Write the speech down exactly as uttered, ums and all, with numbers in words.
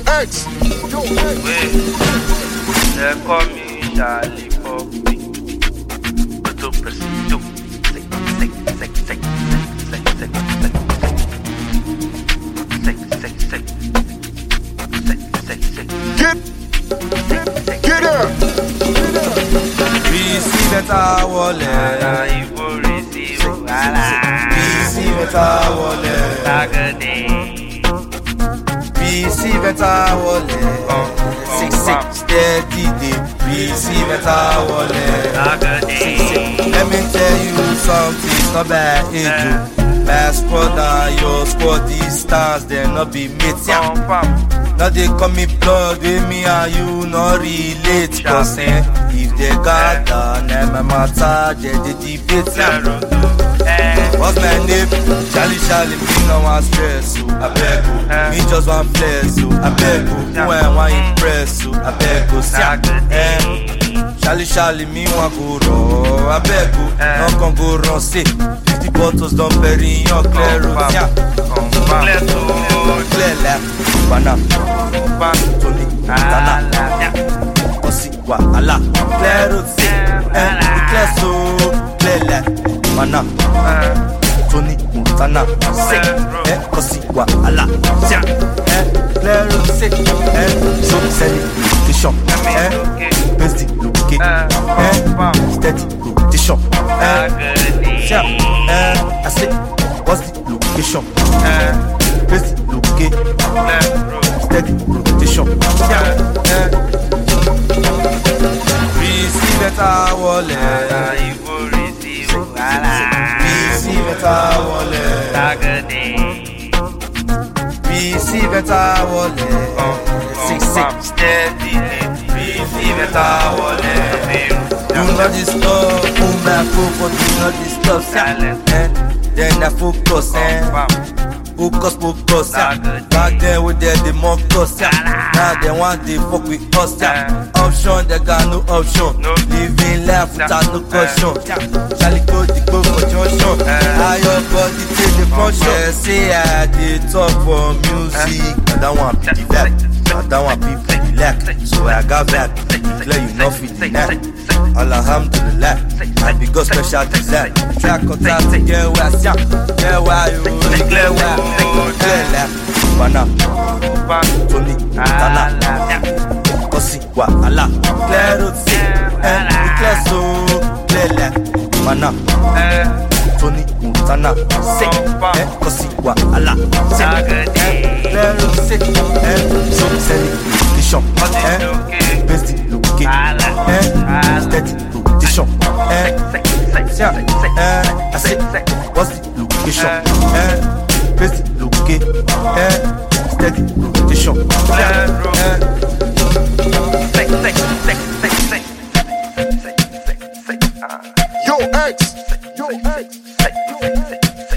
X, yo X. They call me Charlie Poppy. But don't press it, do. Sick, sick, sick, sick, sick, sick, sick, sick, sick, sick, sick, sick. Get, get her. Receive our wallet. You will receive a Receive our wallet. Tagaday. Receive our wallet. Six six steady day. Receive our wallet. Tagaday. Let me tell you something, not bad, age. My squad and your squad, these stars, they not be mates, yeah. Now they call me blood, with me and you not relate. Cause eh, if they gather, then my matter, they they debate, yeah. What's my name? Charlie Charlie, me no want stress, so I beg you. Me just want flex, so I beg you. Who I want impress, so I beg you. Eh, Charlie Charlie, me want go raw, I beg you. No can go wrong, say fifty bottles don't bury in your clear road, yeah. Clear road, clear left, Bana, Tony, Tana, Ossi, Wahala, clear road, say, eh, clear so, clear left, Bana, Tony, Tana, say, eh, Ossi, Wahala, eh, clear road, say, eh, so celebration, eh, best the look, eh, steady rotation, eh, eh, I say, what's the location, eh, best the look, steady rotation, eh, receive it our wallet, you will receive a receive it our wallet, Tagaday. receive it our wallet, six six steady, receive it our wallet. do not disturb, pull my phone, do not disturb, Silence. eh, then I focus, eh. Focus, focus, yeah. Back then we did the mock us, yeah. Now they want to fuck with us, yeah. Option, they got no option. Living life without no caution. Charlie go the go for junction. How your body take the function. Say I did talk for music. I don't want to be back. I don't want people to relax. So I got back. Declare you not feeling that. Alhamdulillah, I be go special to that. Track on top to get where I see. Get where you declare where. Clear left, Bana, Tony, Tana, Ossi, Wahala, clear road, say, eh, clear so, clear left, Bana, Tony, Tana, say, eh, Ossi, Wahala, say, eh, clear road, say, eh, so celebration, eh, best the look, eh, steady rotation, eh, eh, I say, what's the location, eh, best the look, eh, steady rotation, eh, Yo X, yo X, yo X.